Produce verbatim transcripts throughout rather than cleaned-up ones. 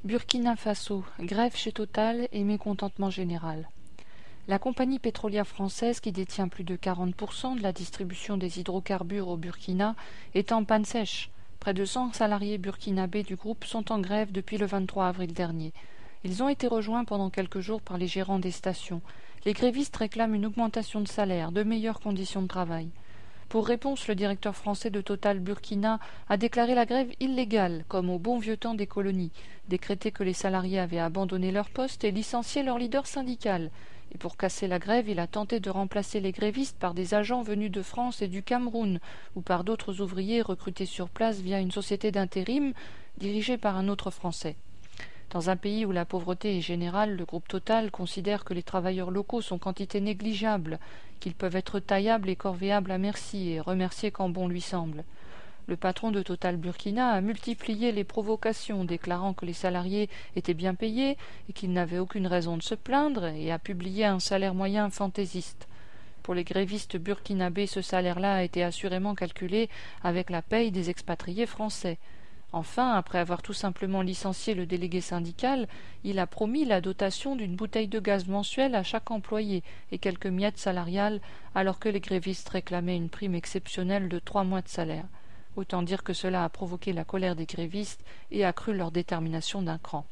Burkina Faso, grève chez Total et mécontentement général. La compagnie pétrolière française, qui détient plus de quarante pour cent de la distribution des hydrocarbures au Burkina, est en panne sèche. Près de cent salariés burkinabés du groupe sont en grève depuis le vingt-trois avril dernier. Ils ont été rejoints pendant quelques jours par les gérants des stations. Les grévistes réclament une augmentation de salaire, de meilleures conditions de travail. Pour réponse, le directeur français de Total Burkina a déclaré la grève illégale, comme au bon vieux temps des colonies, décrété que les salariés avaient abandonné leur poste et licencié leur leader syndical. Et pour casser la grève, il a tenté de remplacer les grévistes par des agents venus de France et du Cameroun, ou par d'autres ouvriers recrutés sur place via une société d'intérim dirigée par un autre Français. Dans un pays où la pauvreté est générale, le groupe Total considère que les travailleurs locaux sont quantité négligeable, qu'ils peuvent être taillables et corvéables à merci et remerciés quand bon lui semble. Le patron de Total Burkina a multiplié les provocations, déclarant que les salariés étaient bien payés et qu'ils n'avaient aucune raison de se plaindre, et a publié un salaire moyen fantaisiste. Pour les grévistes burkinabés, ce salaire-là a été assurément calculé avec la paye des expatriés français. Enfin, après avoir tout simplement licencié le délégué syndical, il a promis la dotation d'une bouteille de gaz mensuelle à chaque employé et quelques miettes salariales, alors que les grévistes réclamaient une prime exceptionnelle de trois mois de salaire. Autant dire que cela a provoqué la colère des grévistes et accru leur détermination d'un cran.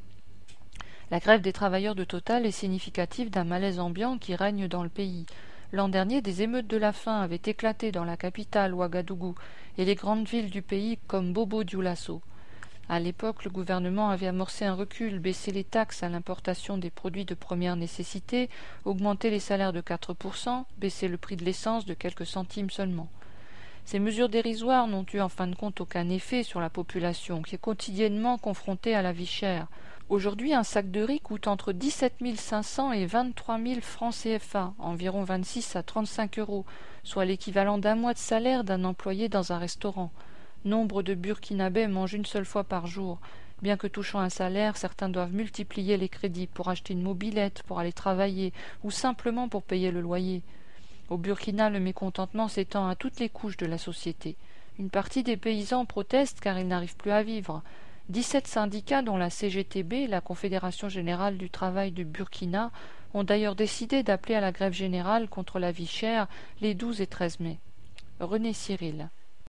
La grève des travailleurs de Total est significative d'un malaise ambiant qui règne dans le pays. L'an dernier, des émeutes de la faim avaient éclaté dans la capitale, Ouagadougou, et les grandes villes du pays comme Bobo-Dioulasso. À l'époque, le gouvernement avait amorcé un recul, baissé les taxes à l'importation des produits de première nécessité, augmenté les salaires de quatre pour cent, baissé le prix de l'essence de quelques centimes seulement. Ces mesures dérisoires n'ont eu en fin de compte aucun effet sur la population, qui est quotidiennement confrontée à la vie chère. Aujourd'hui, un sac de riz coûte entre dix-sept mille cinq cents et vingt-trois mille francs C F A, environ vingt-six à trente-cinq euros, soit l'équivalent d'un mois de salaire d'un employé dans un restaurant. Nombre de Burkinabés mangent une seule fois par jour. Bien que touchant un salaire, certains doivent multiplier les crédits pour acheter une mobilette, pour aller travailler, ou simplement pour payer le loyer. Au Burkina, le mécontentement s'étend à toutes les couches de la société. Une partie des paysans protestent car ils n'arrivent plus à vivre. Dix-sept syndicats, dont la C G T B, la Confédération générale du travail du Burkina, ont d'ailleurs décidé d'appeler à la grève générale contre la vie chère les douze et treize mai. René Cyril.